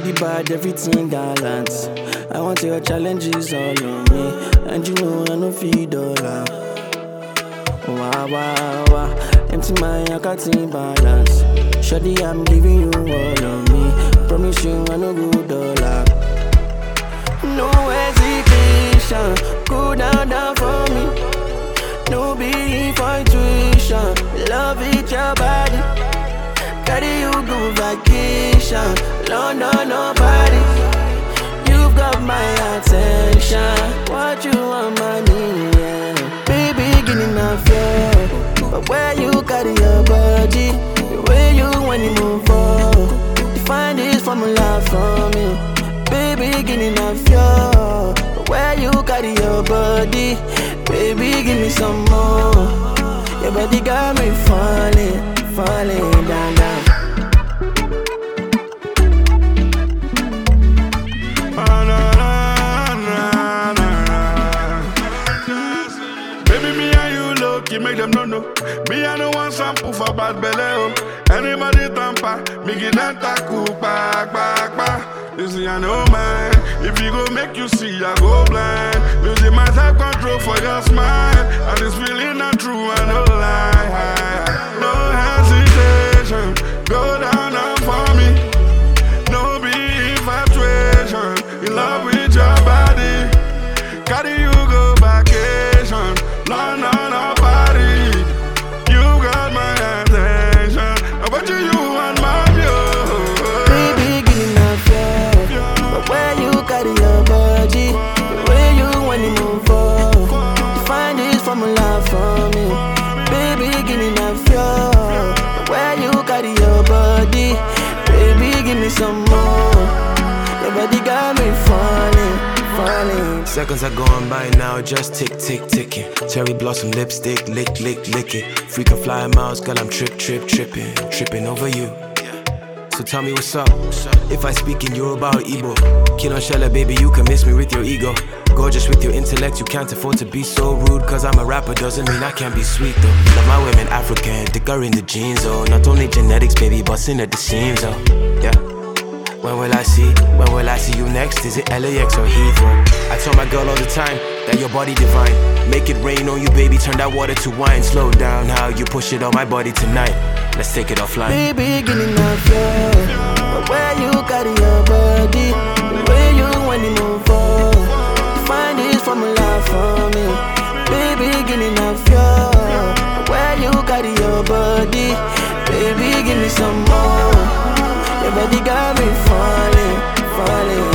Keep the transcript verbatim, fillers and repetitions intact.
body bad, everything balance. I want your challenges all on me, and you know I no feed dollar. Wow, wow, wow. Empty my account in balance. Shawty, I'm giving you all of me. Promise you I no go dollar. No hesitation, go down, down for me. No be infatuation, love it your body. Carry you go vacation, London or Paris. You've got my attention. What you want, money, yeah. Baby, give me my fear. But where you carry your body, the way you when you move forward, you find this formula for me. Baby, give me my fear. But where you carry your body, baby, give me some more. Your body got me falling, falling down, down. You make them no know. Me I don't want some poof for bad belly. Oh. Anybody tamper, me get that taku back, back, back. You see I know man. If you go make you see, I go blind. Losing my self control for your smile. And this feeling not true, I no lie. No hesitation, go down, down for me. No be infatuation, in love with your body. Carry you go vacation, London. For me, baby, give me that fuel. Where you carry your body, baby, give me some more. Your body got me falling, falling. Seconds are going by now, just tick, tick, ticking. Cherry blossom lipstick, lick, lick, lick it. Freakin' fly miles, girl, I'm trip, trip, tripping, tripping over you. So tell me what's up. If I speak in Yoruba or Igbo, Kilo Shella, baby, you can miss me with your ego. Gorgeous with your intellect, you can't afford to be so rude. Cause I'm a rapper doesn't mean I can't be sweet though. Love my women African, thicker in the jeans oh. Not only genetics, baby, busting at the seams oh. Yeah. When will I see, when will I see you next? Is it L A X or Heathrow? I tell my girl all the time that your body divine. Make it rain on you, baby, turn that water to wine. Slow down how you push it on my body tonight. Let's take it offline. Baby, give me that flow. But where you carry your body, the way you when you move forward, find this formula for me. Baby, give me that flow. But where you carry your body, baby, give me some more. Your body got me falling, falling.